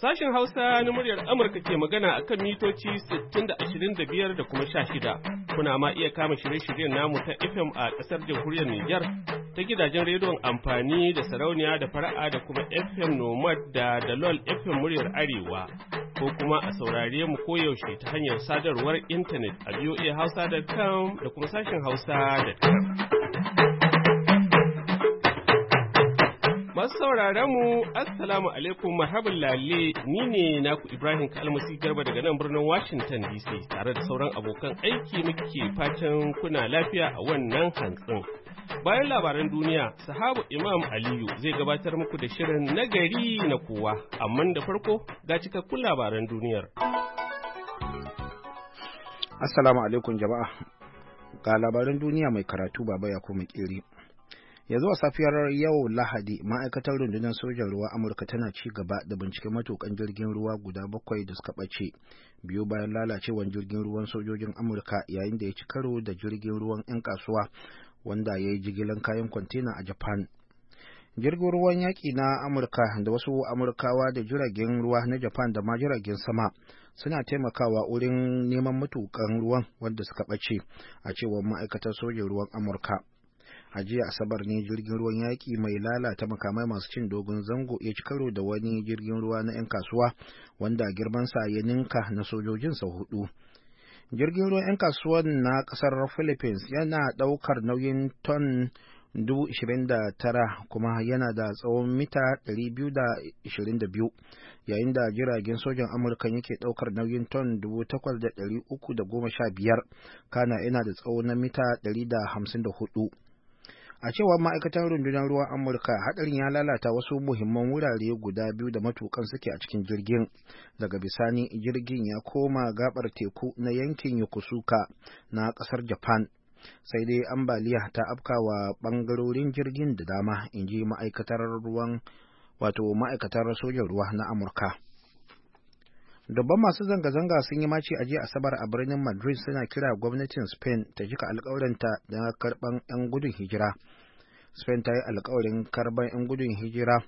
Sashen Hausa na muryar Amurka ke magana a kan mitoci 60 da 25 da kuma 16. Kuna ma iya kama shirye-shiryen namu ta FM a ƙasar jamhuriyar Nijar ta gidajen rediyon amfani da sarauniya da fara'a da kuma FM Nomad da Dalol FM muryar Arewa. Ko kuma a saurare mu koyaushe ta hanyar sadarwar intanet a voahausa.com da kuma sashen hausa.com. Masu sauraron mu, Assalamu alaikum, marhaban lalle, ni ne naku Ibrahim Kalmasi Garba daga nan birnin Washington DC tare da sauran abokan aiki muke fatan kuna lafiya a wannan hantsin. Bayan labaran duniya, sahabu Imam Aliyu zai gabatar muku da shirin nagari na kowa, amma da farko ga cikakkun labaran duniyar. Assalamu alaikum jama'a, ga labaran duniya mai karatu baba ya kuma kiri. Yanzu a safiyar yau Lahadi, ma'aikatar rundunar sojan ruwa Amurka tana ci gaba da binciken matukan jirgin ruwa guda 7 da suka ɓace biyu bayan lalacewar jirgin ruwan sojojin Amurka yayin da ya ci karo da jirgin ruwan 'yan kasuwa wanda ya yi jigilan kayan kwantena a Japan. Jirgin ruwan yaƙi na Amurka da wasu Amurkawa da jiragen ruwa na Japan da ma jiragen sama suna taimakawa wurin neman matukan ruwan wanda suka ɓace a cewar ma'aikatar sojan ruwan Amurka. A jiya Asabar ne jirgin ruwan yaƙi mai lalata makamai masu cin dogon zango ya ci karo da wani jirgin ruwa na 'yan kasuwa wanda girmansa ya ninka na sojojin sau 4. Jirgin ruwan 'yan kasuwan na ƙasar Philippines yana ɗaukar nauyin ton 29,000 kuma yana da tsawon mita 222 yayin da jiragen sojan Amurka yake ɗaukar nauyin ton 8,315 kana yana da tsawon na mita 154. A cewar ma'aikatan rundunar ruwan Amurka, hadarin ya lalata wasu muhimman wurare guda 2 da matukan suke a cikin jirgin. Daga bisani jirgin ya koma gabar teku na yankin Yokosuka na kasar Japan. Sai dai ambaliya ta afkawa bangarorin jirgin da dama, inji ma'aikatar sojan ruwa na Amurka. Dubban masu zanga-zanga sun yi maci a jiya Asabar a birnin Madrid suna kira gwamnatin Spain ta jika alkawarinta da karban 'yan gudun hijira. Spain ta yi alkawarin karban 'yan gudun hijira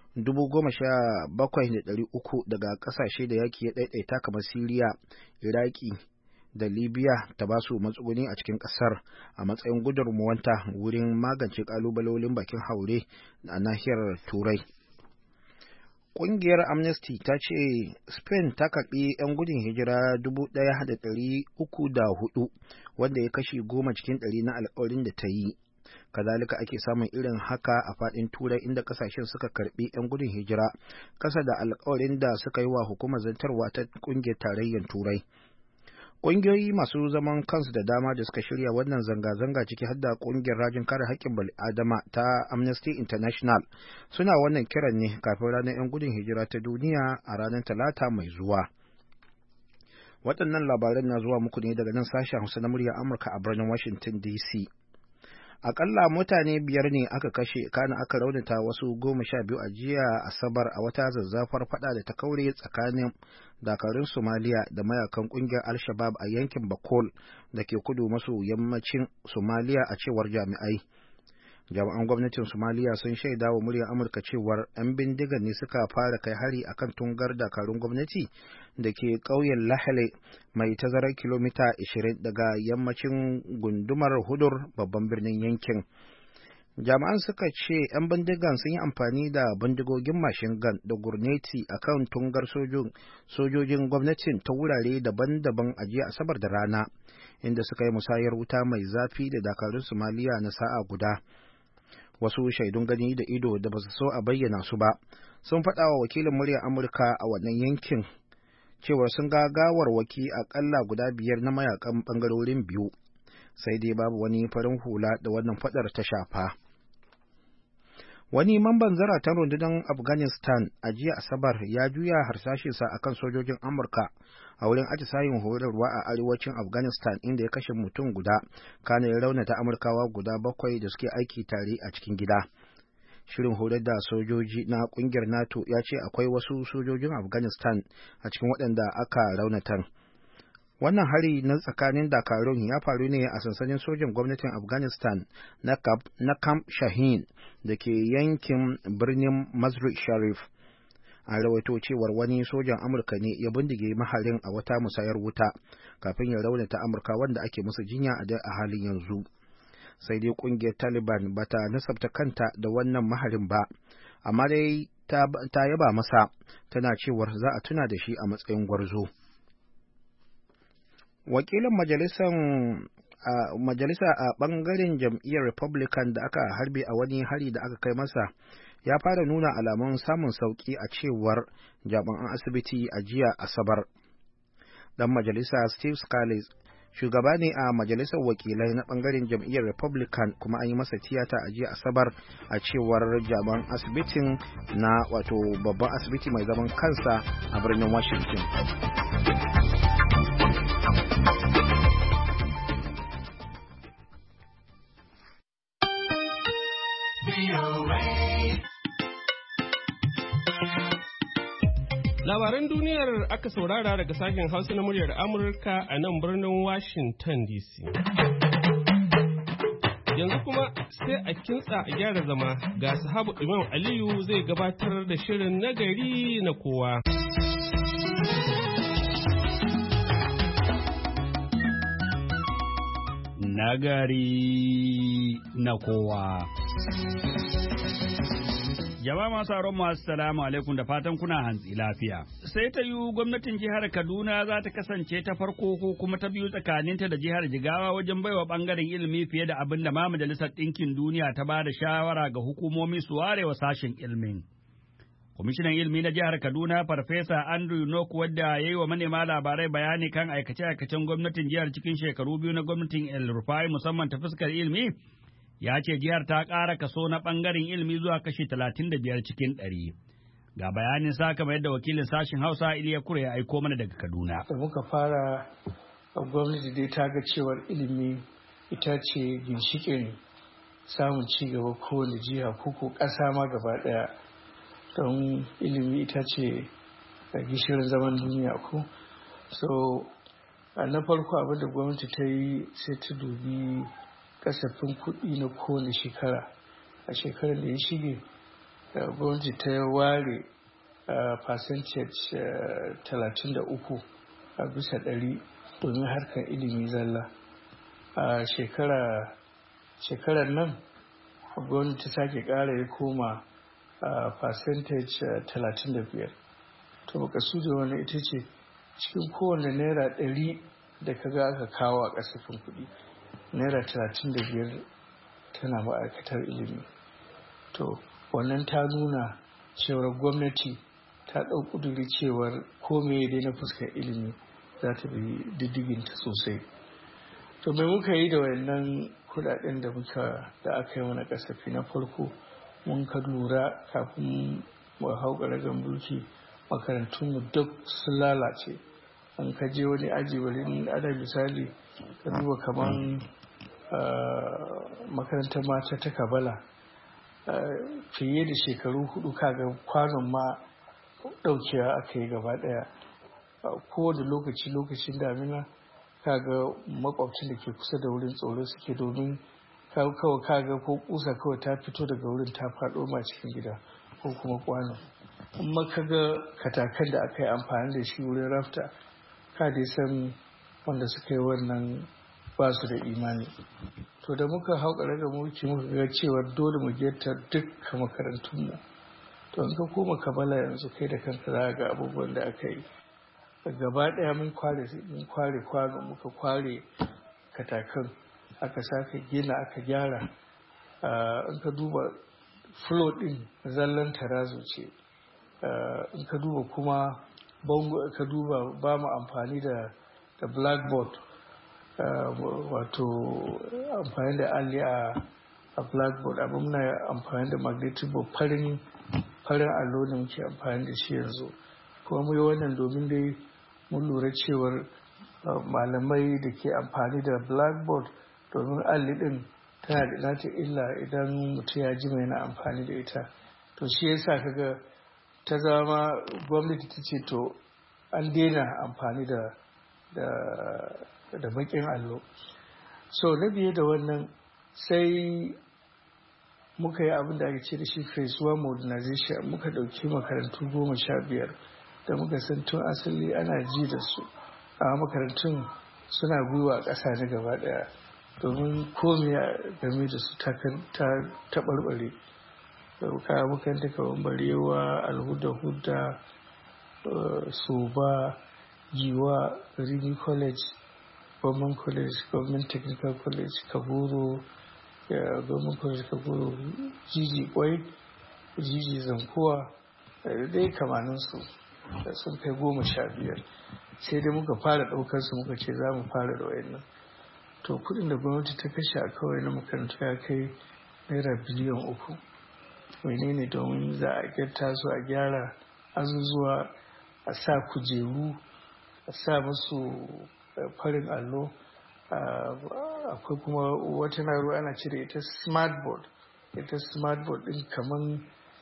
17,300 daga kasashe da yaki ya ɗaiɗaita kamar Siriya, Iraki da Libya ta ba su matsuguni a cikin ƙasar a matsayin gudunmuwanta wurin magance ƙalubalolin bakin haure a nahiyar Turai. Ƙungiyar Amnesty ta ce Spain ta karɓi 'yan gudun hijira 1,304 wanda ya kashi 10 cikin 100 na alƙawarin da ta yi. Kazalika ake samun irin haka a faɗin Turai inda ƙasashen suka karɓi 'yan gudun hijira ƙasa da alƙawarin da suka yi wa hukumar zantarwa ta ƙungiyar tarayyar Turai. Ƙungiyoyi masu zaman kansu da dama da suka shirya wannan zanga-zanga ciki har da ƙungiyar rajin kare haƙƙin bal'adama ta Amnesty International suna wannan kiran ne kafin ranar 'yan gudun hijira ta duniya a ranar Talata mai zuwa. Waɗannan labaran na zuwa muku ne daga nan sashen Hausa na muryar Amurka a birnin Washington DC. Akalla mutane 5 ne aka kashe kana aka raunata wasu 12 a jiya Asabar a wata zazzafar fada da ta kaure tsakanin dakarun Somalia da mayakan kungiyar Al-Shabaab a yankin Bakol da ke kudu maso yammacin Somalia a cewar jami'ai. Jami'an gwamnatin Somalia sun shaida wa muryar Amurka cewar 'yan bindigar ne suka fara kai hari akan tungar dakarun gwamnati da ke ƙauyen Lahale mai tazarar kilomita 20 daga yammacin gundumar Hudur babban birnin yankin. Jami'an suka ce 'yan bindigan sun yi amfani da bindigogin mashin gun da gurneti akan tungar sojojin gwamnatin ta wurare daban-daban a jiya Asabar da rana, inda suka yi musayar wuta mai zafi da dakarun Somalia na sa'a guda. Wasu shaidun gani da ido da ba su so a bayyana su ba sun faɗa wa wakilin muryar Amurka a wannan yankin cewa sun ga gawarwaki aƙalla guda 5 na mayakan ɓangarorin biyu, sai dai babu wani farin hula da wannan faɗar ta shafa. Wani mamban zaratan rundunar Afghanistan a jiya Asabar ya juya harsashinsa akan sojojin Amurka a wurin atisayin horarwa a arewacin Afghanistan inda ya kashe mutum guda, kana ya raunata Amurkawa guda 7 da suke aiki tare a cikin gida. Shirin horar da sojoji na kungiyar NATO ya ce akwai wasu sojojin Afghanistan a cikin waɗanda aka raunatan. Wannan hari na tsakanin dakarun ya faru ne a sansanin sojan gwamnatin Afghanistan na Camp Shaheen da ke yankin birnin Mazar-i Sharif. An rawaito cewar wani sojan Amurka ne ya bindige maharin a wata musayar wuta kafin ya raunata Amurka wanda ake musu jinya a halin yanzu. Sai dai kungiyar Taliban bata nasabta kanta da wannan maharin ba, amma dai ta yaba masa, tana cewar za a tuna da shi a matsayin gwarzo. Wakilin majalisa a bangaren jam'iyyar Republican da aka harbe a wani hari da aka kai masa ya fara nuna alamun samun sauki a cewar jami'an asibiti a jiya Asabar. Dan majalisa Steve Scalise shugaba ne a majalisar wakilai na bangaren jam'iyyar Republican, kuma an yi masa tiyata a jiya Asabar a cewar jami'an asibitin na wato babban asibiti mai zaman kansa a birnin Washington. Labaran duniyar aka saurara daga sashen Hausa na muryar Amurka a nan birnin Washington DC. Yanzu kuma sai a kintsa a gyara zama ga sahabu Imam Aliyu zai gabatar da shirin nagari na kowa. Nagari na kowa. Jama'a masu sauran mu assalamu alaikum da fatan kuna hantsi lafiya. Sai ta yi gwamnatin jihar Kaduna za ta kasance ta farko ko kuma ta biyu tsakaninta da jihar Jigawa wajen baiwa bangaren ilimi fiye da abin da ma Majalisar Ɗinkin Duniya ta ba da shawara ga hukumomi su ware wa sashen ilimin. Kwamishinan ilimi na jihar Kaduna Farfesa Andrew Nok wadda ya yi wa manema labarai bayani kan aikace-aikacen gwamnatin jihar cikin shekaru biyu na gwamnatin El Rufai musamman ta fuskar ilimi. Ya ce jihar ta ƙara kaso na ɓangaren ilimi zuwa kashi 35 cikin 100. Ga bayanin sa kamar yadda wakilin sashen Hausa Iliya Kure ya aiko mana daga Kaduna. Da muka fara gwamnati dai ta ga cewar ilimi ita ce ginshiƙin samun ci gaba kowane jiha ko ƙasa ma gaba ɗaya. Don ilimi ita ce gishirin zaman duniya ko. So na farko abin da gwamnati ta yi sai ta dubi kasafin kuɗi na kowane shekara. A shekarar da ya shige gwamnati ta ware percentage 33 a bisa 100 domin harkar ilimi zalla. A shekarar nan gwamnati ta sake ƙara ya koma percentage 35. To baka da wani ita ce cikin kowane naira 100 da kaga aka kawo a kasafin kuɗi, naira 35 tana ma'aikatar ilimi. To wannan ta nuna cewar gwamnati ta ɗau ƙuduri cewar kome dai na fuskar ilimi za ta bi diddiginta sosai. To mai muka yi da wannan kudaden da aka yi mana kasafi? Na farko mun ka lura kafin mu hau ƙaragar mulki makarantunmu duk sun lalace. An ka je wani aji bari ana misali ka duba kamar makarantar mata ta Kabala fiye da shekaru 4 kaga kwanon ma ɗaukewa aka yi gaba ɗaya. Kowane lokacin damina kaga makwabcin da ke kusa da wurin tsoro suke, domin kawai kaga ko kusa kawai ta fito daga wurin ta faɗo ma cikin gida ko kuma kwano. Amma kaga katakan da aka yi amfani da shi wurin rafta ka dai san wanda suka yi wannan ba su da imani. To da muka hau ƙaragar mulki muka ga cewa dole mu getta dukkan makarantunmu. To in ka koma Kabala yanzu kai da kanka za ga abubuwan da aka yi. Gaba ɗaya mun kware kwano, muka kware katakan, aka sake gina aka gyara. In ka duba floor ɗin zallan tarazo ce. In ka duba kuma bango, ka duba ba mu amfani da blackboard, wato amfani da alli a blackboard, abin muna amfani da magnetic board, farin allo da muke amfani da shi yanzu. Kuma mu yi wannan domin dai mun lura cewar malamai da ke amfani da blackboard, domin alli din tana da nata illa idan mutum ya ji mai na amfani da ita. To shi yasa kaga ta zama gwamnati ta ce to an daina amfani da bakin allo. So na biye da wannan sai muka yi abin da ake ce da shi phase 1 modernization, muka ɗauki makarantu 15 da muka san tun asali ana ji da su a makarantun suna gwiwa a ƙasa na gaba ɗaya domin komai game da su ta taɓarɓare. Ka makaranta kamar Barewa, Alhuda-Huda, Soba, Giwa, Rimi College, Government College, Government Technical College, Kaburu, Government College Kaburu, Jiji Kwai, Jiji Zankuwa, da dai kamaninsu sun kai 15. Sai dai muka fara ɗaukar su muka ce za mu fara da wayannan. To kuɗin da gwamnati ta kashe a kawai na makarantu ya kai naira biliyan 3. Menene domin za a gyarta su a gyara azuzuwa, a sa kujeru, a sa musu farin allo. Akwai kuma wata na'ura ana cire ita smart board din kaman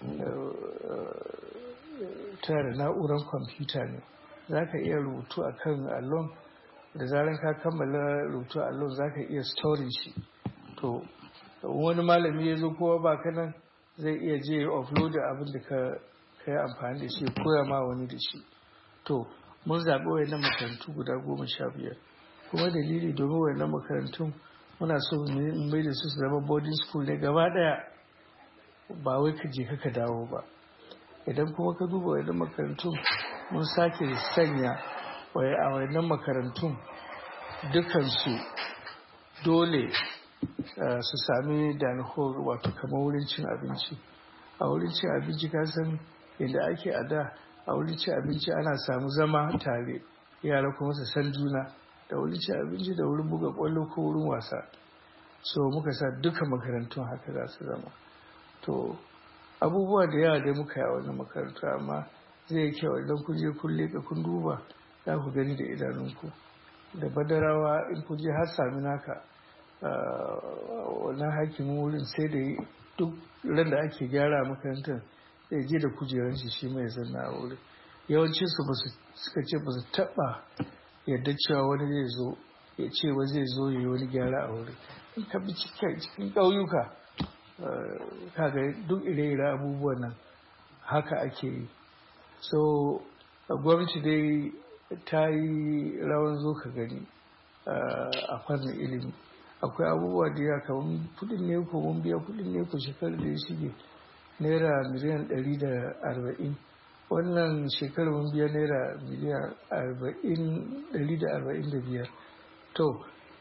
tana da na'urar kwamfuta ne, za ka iya rubutu a kan allon, da zarar ka kammala rubutu a allon za ka iya storing shi. To wani malami ya zo kowa ba ka nan zai iya je ya offload abin da ka yi amfani da shi, koya ma wani da shi. To mun zaɓi wayannan makarantu guda 15, kuma dalili domin wayannan makarantun muna so mu mai da su zama boarding school ne gaba ɗaya, ba wai ka je ka dawo ba. Idan kuma ka duba wayannan makarantun mun sake sanya a wayannan makarantun dukansu dole su sami dining hall, wato kamar wurin cin abinci. A wurin cin abinci ka san inda ake a da, a wurin cin abinci ana samu zama tare, yara kuma su san juna, da wurin cin abinci da wurin buga kwallo ko wurin wasa. So muka sa duka makarantun haka za su zama. To abubuwa da yawa dai muka yi a wannan makarantu, amma zai yi kyau idan kun je kun leƙa kun duba za ku gani da idanunku. Da Badarawa in kun je har sami naka wannan hakimin wurin sai da duk ran da ake gyara makarantar zai je da kujeran shi mai zanna a wurin. Yawancin su suka ce ba su taɓa yadda cewa wani zai zo ya ce wa zai zo ya yi wani gyara a wurin. In ka bi cikin ƙauyuka kaga duk ire-ire abubuwan nan haka ake yi. So gwamnati dai ta yi rawan zo ka gani a fannin ilimi. Akwai abubuwa da ya kamar kudin ne ko mun biya kudin ne ko shekarar da ya shige naira miliyan 140. Wannan shekarar mun biya naira miliyan 145. To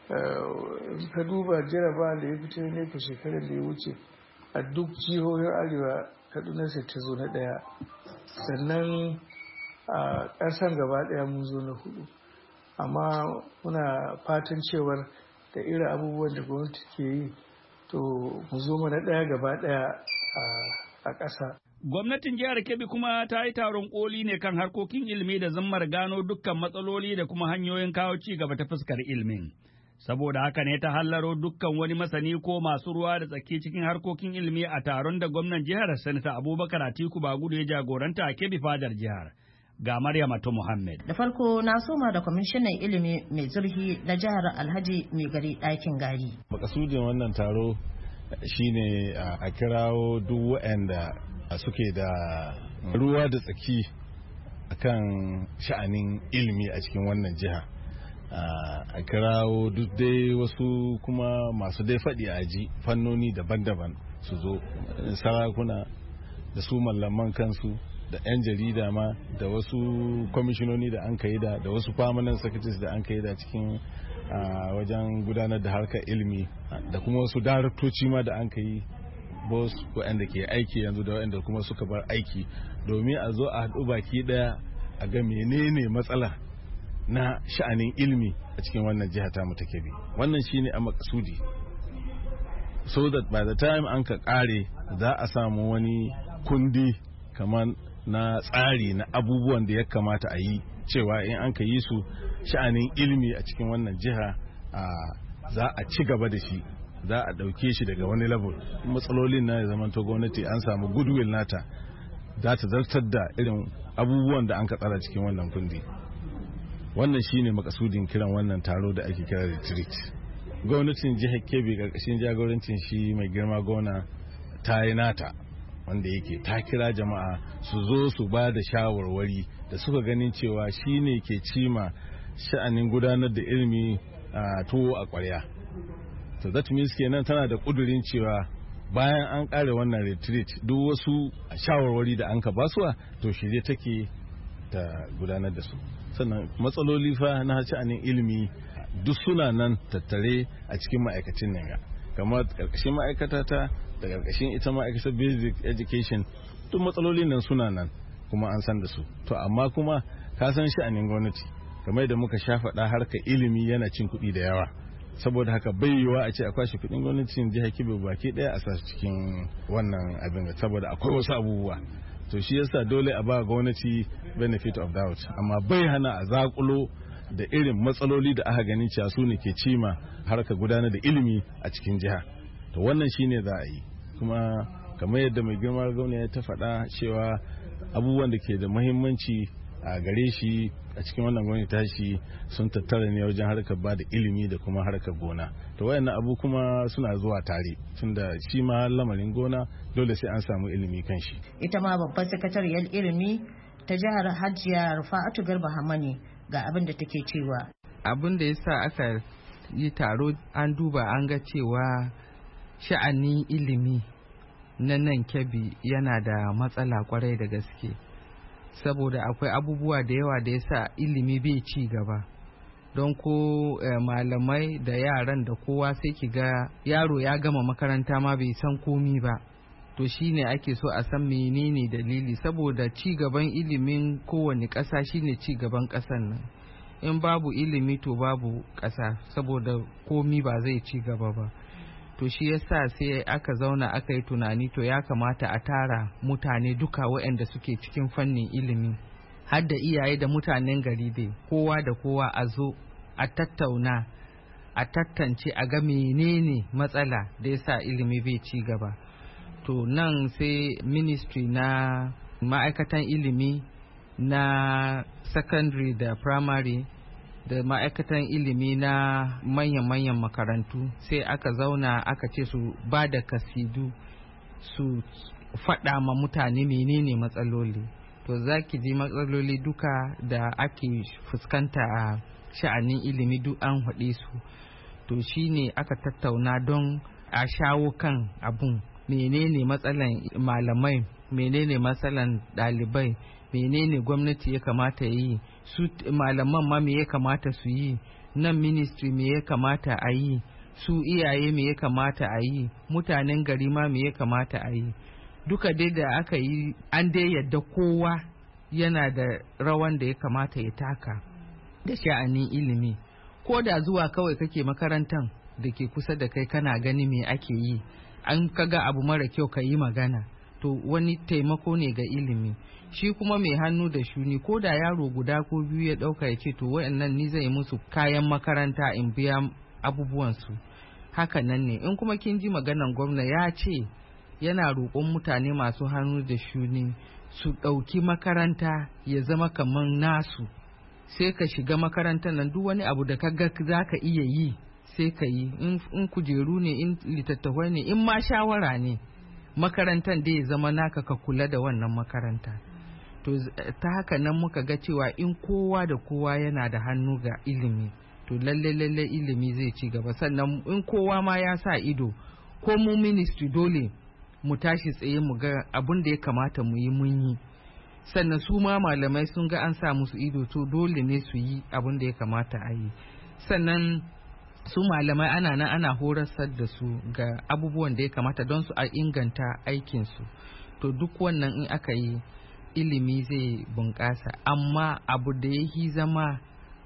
ka duba jaraba da ya fito ne ko shekarar da ya wuce a duk jihohin arewa Kaduna sai ta zo na 1, sannan a ƙasan gaba ɗaya mun zo na 4. Amma muna fatan cewar da irin abubuwan da gwamnati ke yi to mu zo mana ɗaya gaba ɗaya a ƙasa. Gwamnatin jihar Kebbi kuma ta yi taron koli ne kan harkokin ilimi da zammar gano dukkan matsaloli da kuma hanyoyin kawo ci gaba ta fuskar ilimin. Saboda haka ne ta hallaro dukkan wani masani ko masu ruwa da tsaki cikin harkokin ilimi a taron da gwamnan jihar Sanata Abubakar Atiku Bagudu ya jagoranta a Kebbi fadar jihar. Ga Maryamatu Muhammad. Da farko na soma da kwamishinan ilimi mai zurfi na jihar Alhaji Mai Gari Ɗakin Gari. Makasudin wannan taro shine a kirawo duk waɗanda suke da ruwa da tsaki akan sha'anin ilimi a cikin wannan jiha. A kirawo duk dai wasu kuma masu dai faɗi a ji fannoni daban-daban su zo, sarakuna da su mallaman kansu da 'yan jarida ma da wasu kwamishinoni da an kai da wasu permanent secretaries da an kai da cikin wajen gudanar da harkar ilimi da kuma wasu daraktoci ma da an kai boss waɗanda ke aiki yanzu da waɗanda kuma suka bar aiki, domin a zo a haɗu baki ɗaya a ga menene matsala na sha'anin ilimi a cikin wannan jiha ta ta Kebbi. Wannan shine a makasudi, so that by the time an ka kare za a samu wani kundi kamar na tsari na abubuwan da ya kamata a yi, cewa in an ka yi su sha'anin ilimi a cikin wannan jiha za a ci gaba da shi, za a ɗauke shi daga wani level. Matsalolin na ya zamanto gwamnati an samu goodwill nata za ta zartar da irin abubuwan da an ka tsara cikin wannan kundi. Wannan shine makasudin kiran wannan taro da ake kira retreat. Gwamnatin jihar Kebbi karkashin jagorancin shi mai girma gona ta yi nata wanda yake ta kira jama'a su zo su ba da shawarwari da suka ganin cewa shi ne ke cima sha'anin gudanar da ilimi a tuwo a ƙwarya. So that means kenan tana da ƙudurin cewa bayan an ƙare wannan retreat duk wasu shawarwari da an ka basuwa to shirye take ta gudanar da su. Sannan matsaloli fa na sha'anin ilimi duk suna nan tattare a cikin ma'aikacin nan ga kamar ƙarƙashin ma'aikata ta da ƙarƙashin ita ma'aikatar basic education duk matsalolin nan suna nan kuma an san da su. To amma kuma ka san sha'anin gwamnati kamar da muka sha faɗa harkar ilimi yana cin kuɗi da yawa, saboda haka bai yiwuwa a ce a kwashe kuɗin gwamnatin jihar Kebbi baki ɗaya a sa cikin wannan abin saboda akwai wasu abubuwa. To shi yasa dole a ba gwamnati benefit of doubt, amma bai hana a zakulo da irin matsaloli da aka ganin cewa su ne ke cima harkar gudanar da ilimi a cikin jiha. To wannan shine za a yi, kuma kamar yadda mai girma gwamna ya ta faɗa cewa abubuwan da ke da muhimmanci a gare shi a cikin wannan gwamnati tashi sun tattara ne wajen harkar ba da ilimi da kuma harkar gona. To wayannan abu kuma suna zuwa tare, tunda shi ma lamarin gona dole sai an samu ilimi kan shi. Ita ma babbar sakatariyar ilimi ta jihar Hajiya Rufa'atu Garba Hamani ga abin da take cewa. Abin da yasa aka yi taro an duba an ga cewa sha'anin ilimi na nan Kebbi yana da matsala kwarai da gaske. Saboda akwai abubuwa da yawa da yasa ilimi bai ci gaba, don ko malamai da yaran da kowa sai ki ga yaro ya gama makaranta ma bai san komi ba. To shine ake so a san menene dalili, saboda ci gaban ilimin kowane ƙasa shine ci gaban ƙasar nan. In babu ilimi to babu ƙasa, saboda komi ba zai ci gaba ba. To shi yasa sai aka zauna aka yi tunani to ya kamata a tara mutane duka waɗanda suke cikin fannin ilimi, har da iyaye da mutanen gari dai, kowa da kowa a zo a tattauna a tantance a ga menene matsala da yasa ilimi bai ci gaba. To nan sai ministry na ma'aikatan ilimi na secondary da primary da ma'aikatan ilimi na manyan makarantu sai aka zauna aka ce su ba da kasidu su faɗa ma mutane menene matsaloli. To za ki ji matsaloli duka da ake fuskanta a sha'anin ilimi duk an haɗe su. To shine aka tattauna don a shawo kan abun, menene matsalan malamai, menene matsalan ɗalibai, menene gwamnati ya kamata yi, su malaman ma me ya kamata su yi, nan ministry me ya kamata a yi, su iyaye me ya kamata a yi, mutanen gari ma me ya kamata a yi. Duka dai da aka yi an dai yadda kowa yana da rawan da ya kamata ya taka da sha'anin ilimi. Ko da zuwa kawai kake makarantan da ke kusa da kai kana gani me ake yi, an kaga abu mara kyau ka yi magana, to wani taimako ne ga ilimi. Shi kuma mai hannu da shuni, ko da yaro guda ko biyu ya ɗauka ya ce to wayannan ni zai musu kayan makaranta in biya abubuwansu, haka nan ne. In kuma kin ji maganan gwamna ya ce yana roƙon mutane masu hannu da shuni su ɗauki makaranta ya zama kamar nasu, sai ka shiga makarantar nan duk wani abu da ka ga za ka iya yi sai ka yi, in kujeru ne, in littattafai ne, in ma shawara ne, makarantar da ya zama naka ka kula da wannan makaranta. To ta haka nan muka ga cewa in kowa da kowa yana da hannu ga ilimi to lalle ilimi zai ci gaba. Sannan in kowa ma ya sa ido, ko mu ministry dole mu tashi tsaye mu ga abin da ya kamata mu yi mun yi. Sannan su ma malamai sun ga an sa musu ido to dole ne su yi abin da ya kamata a yi. Sannan su malamai ana nan ana horasar da su ga abubuwan da ya kamata don su a inganta aikinsu. To duk wannan in aka yi ilimi zai bunƙasa, amma abu da ya zama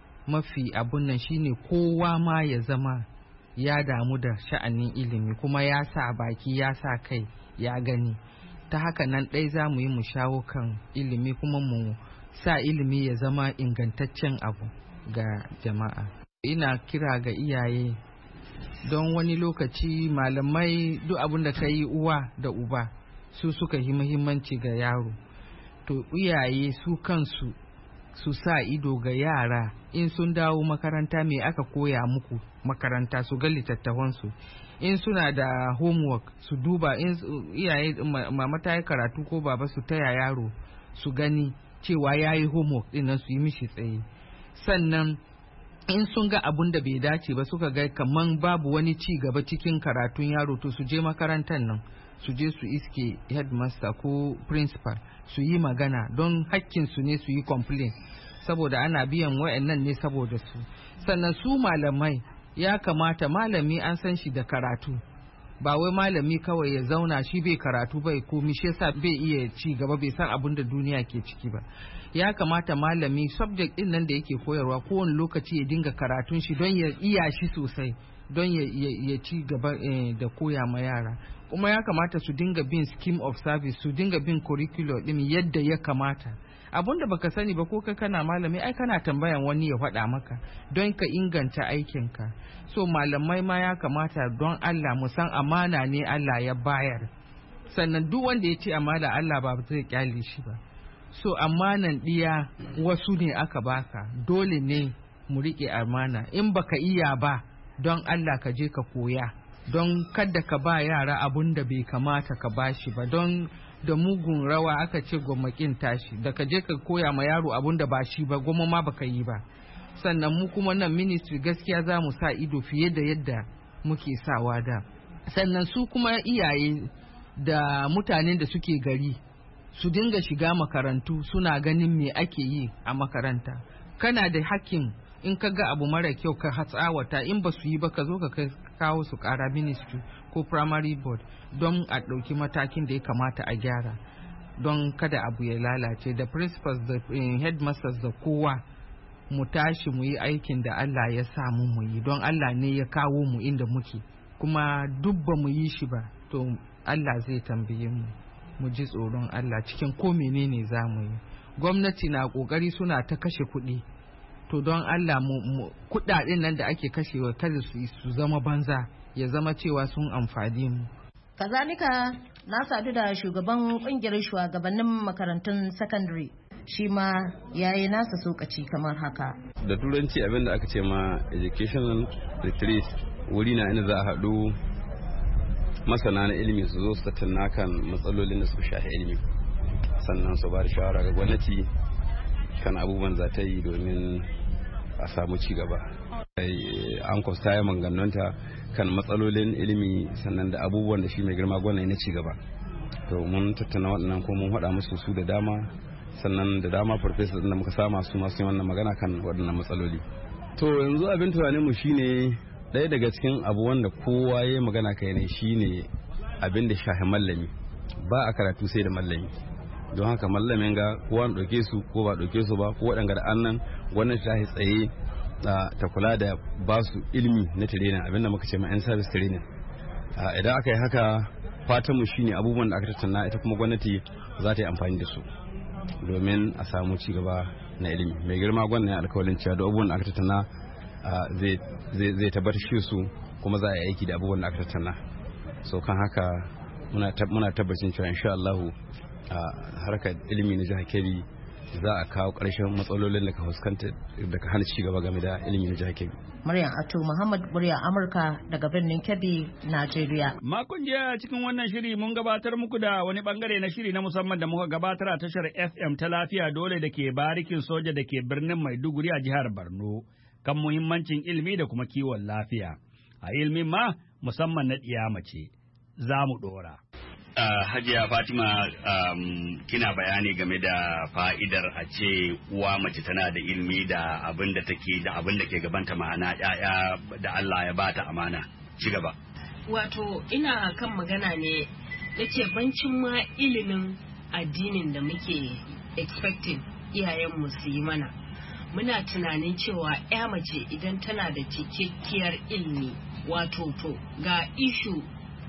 mafi abun nan shine kowa ma ya zama ya damu da sha'anin ilimi kuma ya sa baki ya sa kai ya gani. Ta haka nan ɗai za mu yi mu shawo kan ilimi kuma mu sa ilimi ya zama ingantaccen abu ga jama'a. Ina kira ga iyaye, don wani lokaci malamai duk abin da ka yi uwa da uba su suka yi muhimmanci ga yaro. To iyaye su kansu su sa ido ga yara, in sun dawo makaranta me aka koya muku makaranta, su ga littattafansu in suna da homework su duba, in iyaye mama ta yi karatu ko baba su taya yaro su gani cewa ya yi homework din nan su yi mishi tsaye. Sannan in sun ga abun da bai dace ba, suka ga kaman babu wani ci gaba cikin karatun yaro, to su je makarantar nan, su je su iske headmaster ko principal su yi magana, don hakkin su ne su yi complain, saboda ana biyan wayannan ne saboda su. Sannan su malamai, ya kamata malami an san shi da karatu, ba wai malami kawai ya zauna shi bai karatu bai komi, shi yasa bai iya ci gaba, bai san abin da duniya ke ciki ba. Ya kamata malami subject din nan da yake koyarwa kowane lokaci ya dinga karatun shi don ya iya shi sosai, don ya ci gaba da koya ma yara. Kuma ya kamata su dinga bin scheme of service, su dinga bin curriculum din yadda ya kamata. Abun da baka sani ba ko kai kana malami, ai kana tambayan wani ya faɗa maka don ka inganta aikinka. So malamai ma ya kamata don Allah mu san amana ne Allah ya bayar, sannan duk wanda ya ce amana Allah ba zai kyale shi ba. So amanan ɗiya wasu ne aka baka, dole ne mu riƙe amana. In baka iya ba, don Allah ka je ka koya, don kada ka ba yara abun da bai kamata ka bashi ba, don da mugun rawa aka ce gwamnatin tashi, da ka je ka koya ma yaro abun da ba shi ba, goma ma baka yi ba. Sannan mu kuma nan ministry gaskiya za mu sa ido fiye da yadda muke sawa da. Sannan su kuma iyaye da mutanen da suke gari su dinga shiga makarantu, suna ganin me ake yi a makaranta. Kana da hakkin in ka ga abu mara kyau ka hatsawata, in ba su yi ba ka zo ka kawo su kara ministry ko primary board don a ɗauki matakin da ya kamata a gyara, don kada abu ya lalace. Da principals da headmasters da kowa mu tashi mu yi aikin da Allah ya samu mu yi, don Allah ne ya kawo mu inda muke, kuma duk ba mu yi shi ba to Allah zai tambaye mu. Mu ji tsoron Allah cikin ko menene za mu yi. Gwamnati na kokari, suna ta kashe kuɗi, to don Allah mu kuɗaɗen nan da ake kashewa kada su zama banza, ya zama cewa sun amfani mu. Kazalika na sadu da shugaban kungiyar shugabannin makarantun secondary, shi ma yayi nasa sokaci kamar haka. Da turanci abin da aka ce ma educational retreat wuri na inda za a haɗu masana na ilimi su zo su tattauna kan matsalolin da suka shafi ilimi, sannan su ba da shawara ga gwamnati kan abubuwan za ta yi domin a samu ci gaba. An kwasta ya manganonta kan matsalolin ilimi, sannan da abubuwan da shi mai girma gwamnati na ci gaba. To mun tattauna waɗannan ko mun haɗa musu su da dama, sannan da dama farfesa da muka sama su masu wannan magana kan waɗannan matsaloli. To yanzu abin tunanin mu shine ɗaya daga cikin abu wanda kowa ya magana kai ne shine abin da shahi mallami. Ba a karatu sai da mallami, don haka mallamin ga kowa na ɗauke su ko ba ɗauke su ba, ko waɗanda da annan wannan shahi tsaye ta kula da ba su ilimi na training, abinda muka ce ma yan service training. Idan aka yi haka, fatan mu shine abubuwan da aka tattauna ita kuma gwamnati za ta yi amfani da su domin a samu ci gaba na ilimi. Mai girma gwamnati alkawalin cewa da abubuwan da aka tattauna zai tabbatar shi su, kuma za a yi aiki da abubuwan da aka tattauna. So kan haka muna tabbacin cewa insha Allah harkar ilimi na jihar Kebbi za a kawo ƙarshen matsalolin da ka fuskanta da ka hana ci gaba game da ilimin jihar Kebbi. Maryam Ato Muhammad, murya Amurka daga birnin Kebbi, Najeriya. Makon jiya cikin wannan shiri mun gabatar muku da wani bangare na shiri na musamman da muka gabatar a tashar FM ta Lafiya Dole da ke barikin soja da ke birnin Maiduguri a jihar Borno kan muhimmancin ilimi da kuma kiwon lafiya. A ilimin ma musamman na ɗiya mace. Za mu ɗora. Hajiya Fatima, kina bayani game da fa'idar a ce uwa mace tana da ilimi da abin da take da abin da ke gabanta, ma'ana ‘ya'ya da Allah ya bata amana. Ci gaba. Wato ina kan magana ne na ce bancin ma ilimin addinin da muke expecting iyayenmu su yi mana. Muna tunanin cewa ‘ya mace idan tana da cikakkiyar ilimi, wato to ga ishu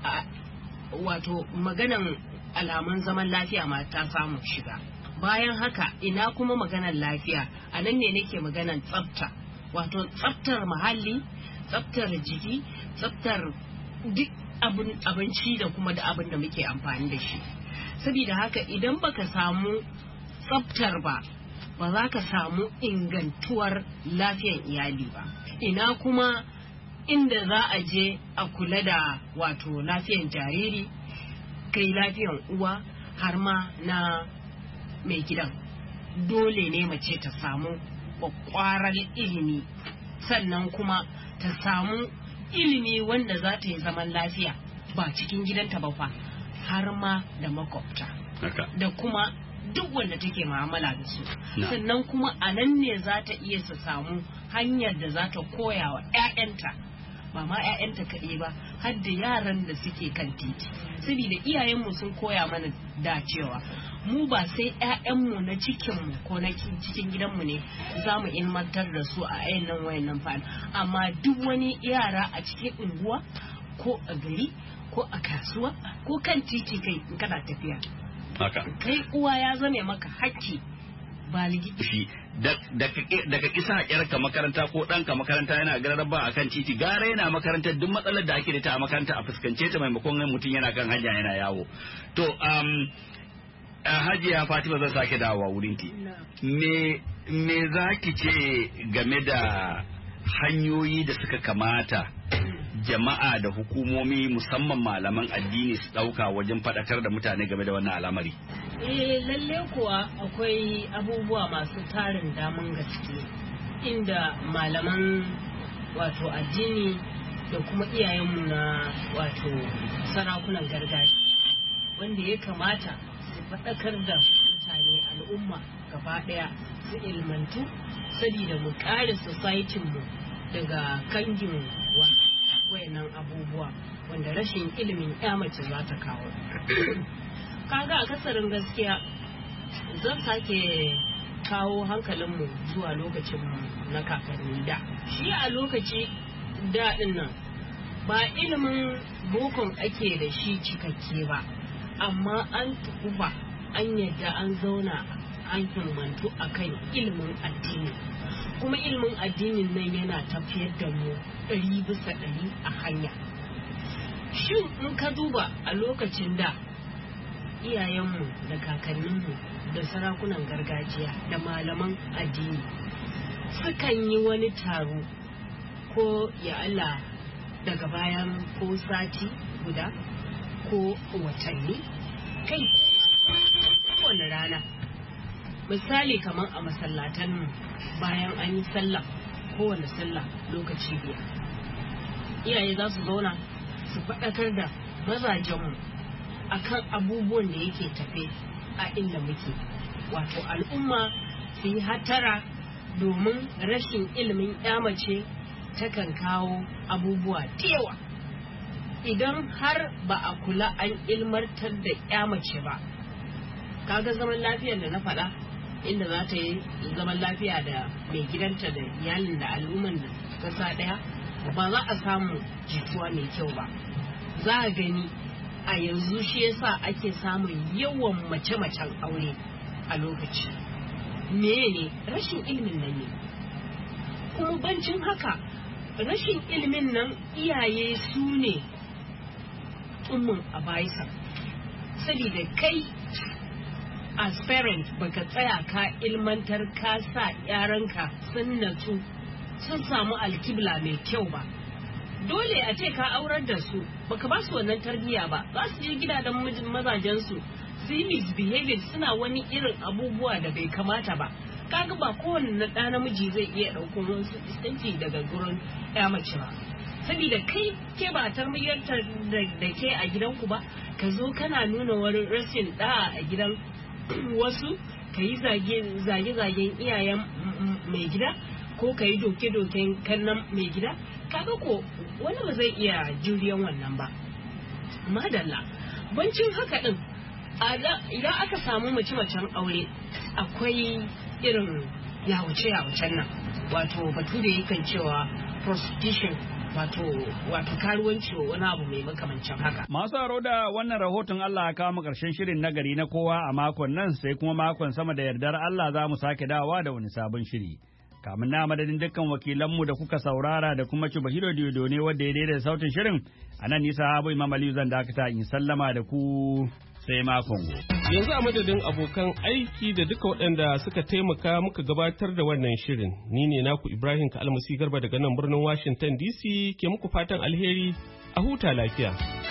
wato maganan alamun zaman lafiya ma ta samu shiga. Bayan haka ina kuma maganan lafiya, a nan ne nake maganan tsafta, wato tsaftar muhalli, tsaftar jiki, tsaftar duk abinci da kuma da abin da muke amfani da shi. Saboda haka idan baka samu tsaftar ba za ka samu ingantuwar lafiyar iyali ba. Ina kuma inda za a je a kula da wato lafiyan jariri, kai lafiyan uwa har ma na mai gidan. Dole ne mace ta samu kwakwaran ilimi, sannan kuma ta samu ilimi wanda za ta yi zaman lafiya ba cikin gidanta ba fa, har ma da makwabta da kuma duk wanda take mu'amala da su. Sannan kuma a nan ne za ta iya su samu hanyar da za ta koya wa 'ya'yanta, ba ma 'ya'yanta kaɗai ba, har da yaran da suke kan titi. Saboda iyayenmu sun koya mana dacewa mu ba sai 'ya'yanmu na cikinmu ko na cikin gidanmu ne za mu ilmantar da su a wayannan fa'an, amma duk wani yara a cikin unguwa ko a gari ko a kasuwa ko kan titi kai in kana tafiya. Kai uwa ya zame maka hakki baligi. Daga kisa yarka makaranta ko ɗanka makaranta yana gararraba a kan titi, gara yana makarantar duk matsalar da ake da ta a makaranta a fuskance ta maimakon mutum yana kan hanya yana yawo. To Hajiya Fatima zan sake dawowa wurin ki. Me za ki ce game da hanyoyi da suka kamata jama'a da hukumomi musamman malaman addini su ɗauka wajen faɗakar da mutane game da wannan al'amari? Lalle kuwa akwai abubuwa masu tarin daman gaske inda malaman wato addini da kuma iyayenmu na wato sarakunan gargajiya wanda ya kamata su faɗakar da mutane al'umma gaba ɗaya su ilmantu saboda mu kare societinmu daga kangin wayannan abubuwa wanda rashin ilimin mace za ta kawo. Kaga a kasarin gaskiya zan sake kawo hankalinmu zuwa lokacin na kakanni da. Shi a lokaci daɗin nan ba ilimin bokon ake da shi cikakke ba, amma an tukufa an yadda an zauna an himmantu akan ilimin addini, kuma ilimin addinin nan yana tafiyar da mu 100% a hanya. Shin in ka duba a lokacin da iyayenmu da kakanninmu da sarakunan gargajiya da malaman addini sukan yi wani taro ko ya Allah daga bayan ko sati guda ko watanni kai kowane rana, misali kamar a masallatan bayan an yi sallah kowane sallah lokaci biyar iyaye za su zauna su faɗakar da mazajenmu akan abubuwan da yake tafe a inda muke, wato al'umma su yi hatara domin rashin ilimin mace takan kawo abubuwa da yawa. Idan har ba a kula an ilmantar da mace ba, kaga zaman lafiyar da na faɗa inda za ta yi zaman lafiya da mai gidanta da iyalin da al'umman da ƙasa ɗaya, ba za a samu jituwa mai kyau ba. Za a gani a yanzu shi yasa ake samun yawan mace-macen aure a lokaci. Ne rashin ilimin nan ne. Kuma bancin haka rashin ilimin nan iyaye su ne ummin a baisa. Saboda kai as parent baka tsaya ka ilmantar ka sa yaranka sun natsu sun samu alkibla mai kyau ba, dole a ce ka aurar da su baka ba su wannan tarbiyya ba, za su je gidajen mazajen su yi misbehaving, suna wani irin abubuwa da bai kamata ba. Kaga ba kowane ɗa namiji zai iya ɗauko wasu iskanci daga gurin mace ba, saboda kai ke ba tarbiyyar da ke a gidanku ba, ka zo kana nuna wani rashin ɗa a gidan wasu, ka yi zage-zagen iyayen mai gida ko ka yi doke-doken kannan mai gida. Kaga ko wani ba zai iya juriyan wannan ba. Madalla bancin haka din idan aka samu mace-macen aure akwai irin yawace-yawacen nan, wato batu da yakan cewa prostitution, wato karuwanci wani abu mai makamancin haka. Masu haro da wannan rahoton Allah ya kawo karshen shirin nagari na kowa a makon nan, sai kuma makon sama da yardar Allah za mu sake dawowa da wani sabon shiri. Kamun na madadin dukkan wakilanmu da kuka saurara da kuma Chubahiro Diodo ne wanda ya daidaita sautin shirin, a nan nisa Habu Imam Aliyu zan dakata in sallama da ku sai makon gobe. Yanzu a madadin abokan aiki da duka waɗanda suka taimaka muka gabatar da wannan shirin, ni ne naku Ibrahim Kalmasi Garba daga nan birnin Washington DC ke muku fatan alheri, a huta lafiya.